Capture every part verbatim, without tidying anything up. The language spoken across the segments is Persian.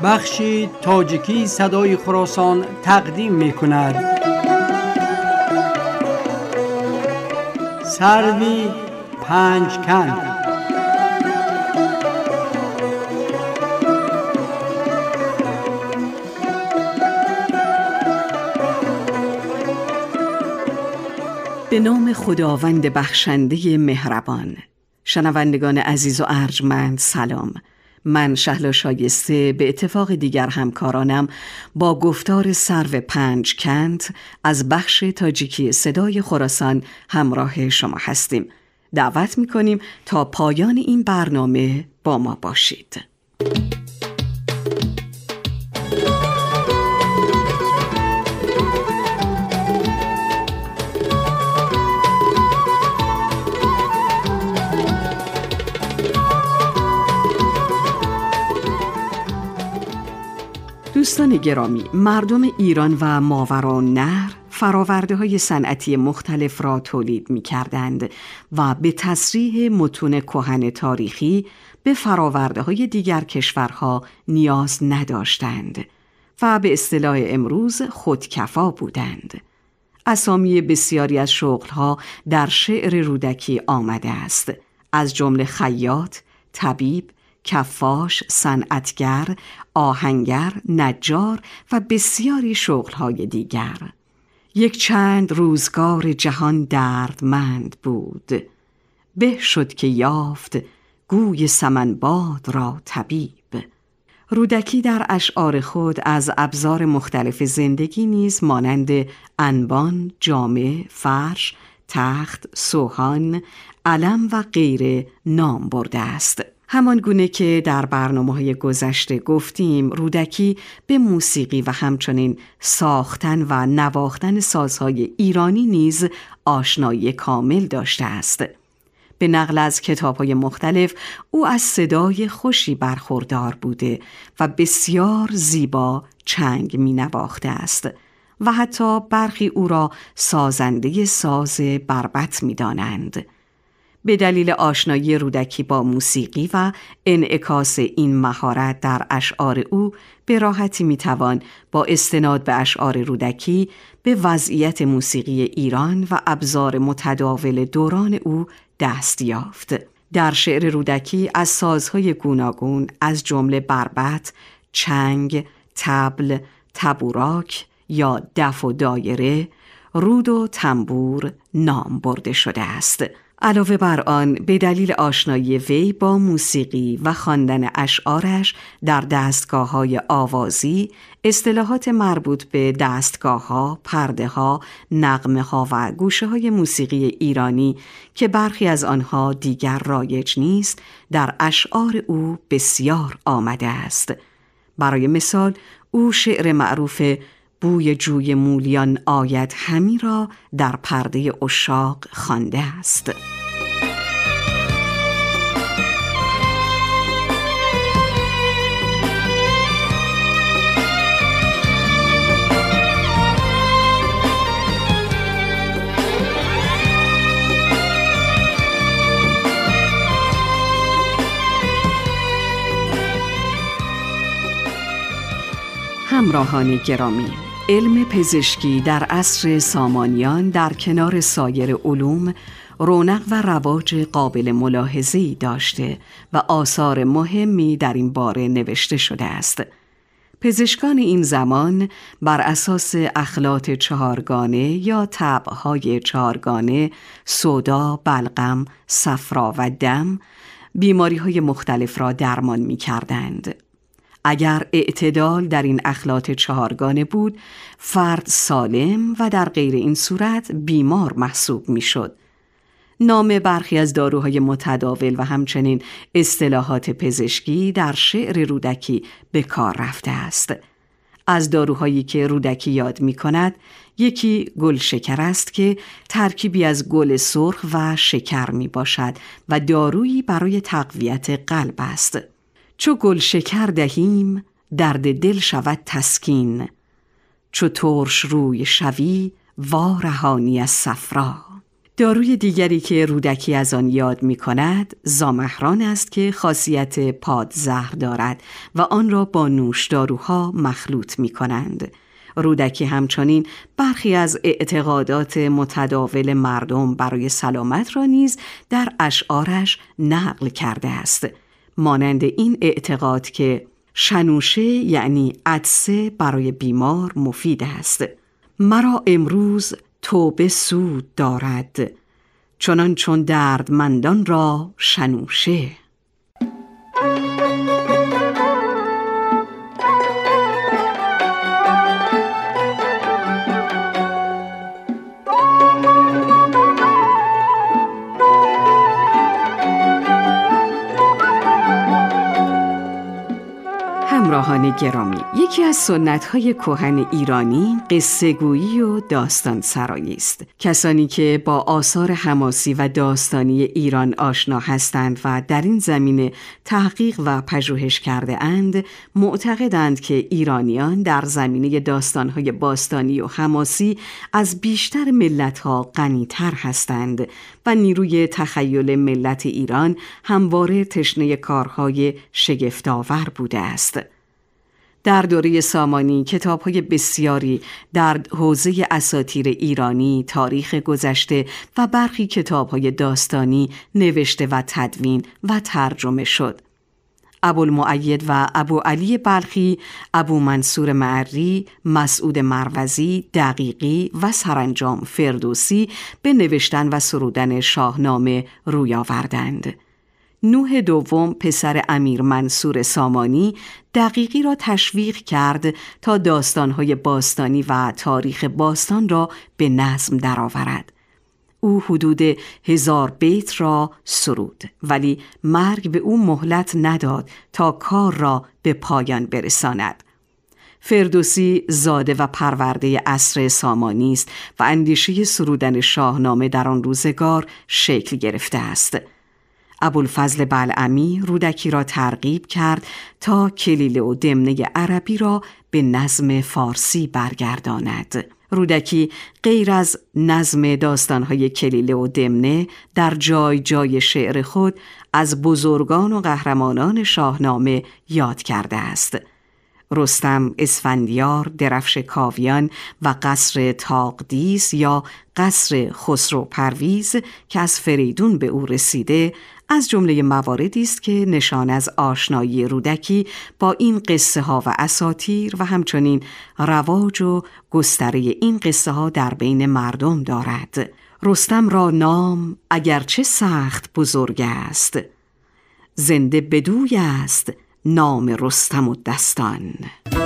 بخشی تاجیکی صدای خراسان تقدیم می کند. سروی پنجکند. به نام خداوند بخشنده مهربان. شنوندگان عزیز و ارجمند سلام. من شهلا شایسته به اتفاق دیگر همکارانم با گفتار سرو پنجکند از بخش تاجیکی صدای خراسان همراه شما هستیم. دعوت می‌کنیم تا پایان این برنامه با ما باشید. دوستان گرامی، مردم ایران و ماوراءالنهر فراورده های صنعتی مختلف را تولید می کردند و به تصریح متون کهن تاریخی به فراورده های دیگر کشورها نیاز نداشتند و به اصطلاح امروز خودکفا بودند. اسامی بسیاری از شغلها در شعر رودکی آمده است، از جمله خیاط، طبیب، کفاش، صنعتگر، آهنگر، نجار و بسیاری شغلهای دیگر. یک چند روزگار جهان دردمند بود، به شد که یافت گوی سمن باد را طبیب. رودکی در اشعار خود از ابزار مختلف زندگی نیز مانند انبان، جامه، فرش، تخت، سوهان، علم و غیره نام برده است. همان گونه که در برنامه‌های گذشته گفتیم، رودکی به موسیقی و همچنین ساختن و نواختن سازهای ایرانی نیز آشنایی کامل داشته است. به نقل از کتاب‌های مختلف او از صدای خوشی برخوردار بوده و بسیار زیبا چنگ می‌نواخته است و حتی برخی او را سازنده ساز بربط می‌دانند. به دلیل آشنایی رودکی با موسیقی و انعکاس این مهارت در اشعار او به راحتی میتوان با استناد به اشعار رودکی به وضعیت موسیقی ایران و ابزار متداول دوران او دست یافت. در شعر رودکی از سازهای گوناگون از جمله بربط، چنگ، طبل، تبوراک یا دف و دایره، رود و تنبور نام برده شده است. علاوه بر آن، به دلیل آشنایی وی با موسیقی و خواندن اشعارش در دستگاه‌های آوازی، اصطلاحات مربوط به دستگاه‌ها، پرده‌ها، نغمه‌ها و گوشه‌های موسیقی ایرانی که برخی از آنها دیگر رایج نیست، در اشعار او بسیار آمده است. برای مثال، او شعر معروف بوی جوی مولیان آید همی را در پرده عشاق خوانده است. همراهان گرامی، علم پزشکی در عصر سامانیان در کنار سایر علوم رونق و رواج قابل ملاحظه‌ای داشته و آثار مهمی در این باره نوشته شده است. پزشکان این زمان بر اساس اخلاط چهارگانه یا طبع‌های چهارگانه، سودا، بلغم، صفرا و دم، بیماری‌های مختلف را درمان می‌کردند. اگر اعتدال در این اخلاط چهارگانه بود، فرد سالم و در غیر این صورت بیمار محسوب می شد. نام برخی از داروهای متداول و همچنین اصطلاحات پزشکی در شعر رودکی به کار رفته است. از داروهایی که رودکی یاد می کند، یکی گل شکر است که ترکیبی از گل سرخ و شکر می باشد و دارویی برای تقویت قلب است. چو گل شکر دهیم درد دل شود تسکین، چو ترش روی شوی وا رهانی از صفرا. داروی دیگری که رودکی از آن یاد می کند زامهران است که خاصیت پادزهر دارد و آن را با نوشداروها مخلوط می کنند. رودکی همچنین برخی از اعتقادات متداول مردم برای سلامت را نیز در اشعارش نقل کرده است، مانند این اعتقاد که شنوشه یعنی عطسه برای بیمار مفید است. مرا امروز توبه سود دارد، چنان چون دردمندان را شنوشه. همراهان گرامی، یکی از سنت‌های کهن ایرانی قصه گویی و داستان سرایی است. کسانی که با آثار حماسی و داستانی ایران آشنا هستند و در این زمینه تحقیق و پژوهش کرده اند، معتقدند که ایرانیان در زمینه داستان‌های باستانی و حماسی از بیشتر ملت‌ها غنی‌تر هستند و نیروی تخیل ملت ایران همواره تشنه کارهای شگفت‌آور بوده است. در دوره سامانی کتاب‌های بسیاری در حوزه اساطیر ایرانی، تاریخ گذشته و برخی کتاب‌های داستانی نوشته و تدوین و ترجمه شد. ابوالمؤید و ابو علی بلخی، ابو منصور معری، مسعود مروزی، دقیقی و سرانجام فردوسی به نوشتن و سرودن شاهنامه روی آوردند. نوح دوم پسر امیر منصور سامانی دقیقی را تشویق کرد تا داستان‌های باستانی و تاریخ باستان را به نظم درآورد. او حدود هزار بیت را سرود، ولی مرگ به او مهلت نداد تا کار را به پایان برساند. فردوسی زاده و پرورده عصر سامانی است و اندیشه سرودن شاهنامه در آن روزگار شکل گرفته است. ابوالفضل بلعمی رودکی را ترغیب کرد تا کلیله و دمنه عربی را به نظم فارسی برگرداند. رودکی غیر از نظم داستان‌های کلیله و دمنه در جای جای شعر خود از بزرگان و قهرمانان شاهنامه یاد کرده است. رستم، اسفندیار، درفش کاویان و قصر تاقدیس یا قصر خسرو پرویز که از فریدون به او رسیده از جمله مواردی است که نشان از آشنایی رودکی با این قصه ها و اساطیر و همچنین رواج و گستره این قصه ها در بین مردم دارد. رستم را نام اگرچه سخت بزرگ است، زنده بدوی است نام رستم و دستان.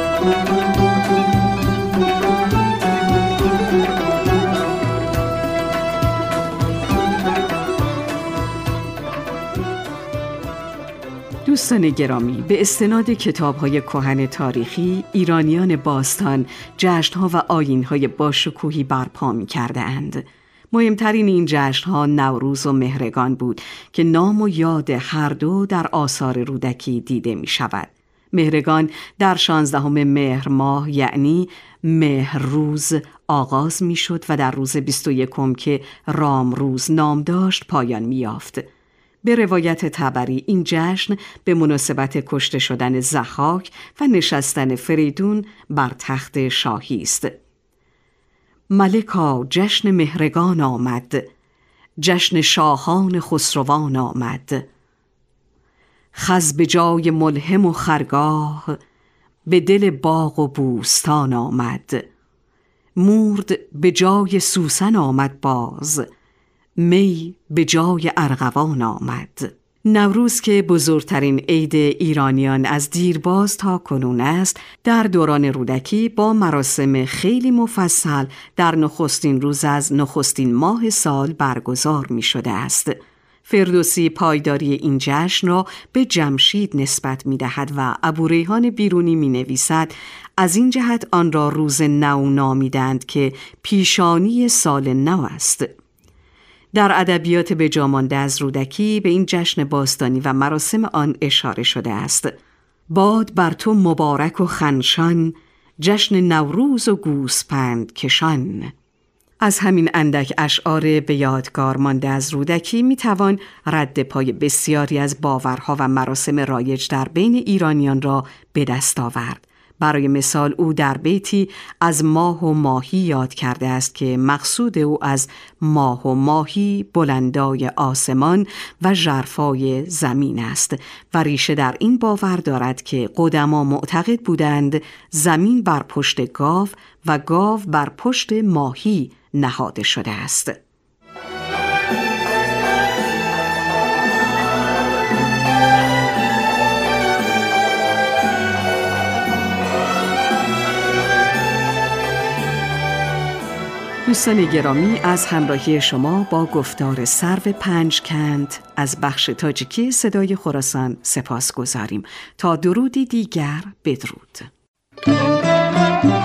دوستان گرامی، به استناد کتاب‌های کهن تاریخی، ایرانیان باستان جشن‌ها و آیین‌های باشکوهی برپا می‌کردند. مهمترین این جشن‌ها نوروز و مهرگان بود که نام و یاد هر دو در آثار رودکی دیده می‌شود. مهرگان در شانزدهم مهر ماه یعنی مهر روز آغاز می‌شد و در روز بیست و یکم که رام روز نام داشت پایان می‌یافت. به روایت طبری این جشن به مناسبت کشته شدن ضحاک و نشستن فریدون بر تخت شاهی است. ملکا جشن مهرگان آمد، جشن شاهان خسروان آمد. خز به جای ملهم و خرگاه، به دل باغ و بوستان آمد. مورد به جای سوسن آمد باز، می به جای ارغوان آمد. نوروز که بزرگترین عید ایرانیان از دیرباز تا کنون است، در دوران رودکی با مراسم خیلی مفصل در نخستین روز از نخستین ماه سال برگزار می شده است. فردوسی پایداری این جشن را به جمشید نسبت می دهد و ابوریحان بیرونی می نویسد از این جهت آن را روز نو نامیدند که پیشانی سال نو است. در ادبیات به جا مانده از رودکی به این جشن باستانی و مراسم آن اشاره شده است. باد بر تو مبارک و خنشان، جشن نوروز و گوسپند کشان. از همین اندک اشعار به یادگار مانده از رودکی میتوان رد پای بسیاری از باورها و مراسم رایج در بین ایرانیان را به دست آورد. برای مثال او در بیتی از ماه و ماهی یاد کرده است که مقصود او از ماه و ماهی بلندای آسمان و ژرفای زمین است و ریشه در این باور دارد که قدما معتقد بودند زمین بر پشت گاو و گاو بر پشت ماهی نهاده شده است. دوستان گرامی، از همراهی شما با گفتار سرو پنجکند از بخش تاجیکی صدای خراسان سپاس گذاریم. تا درودی دیگر، بدرود.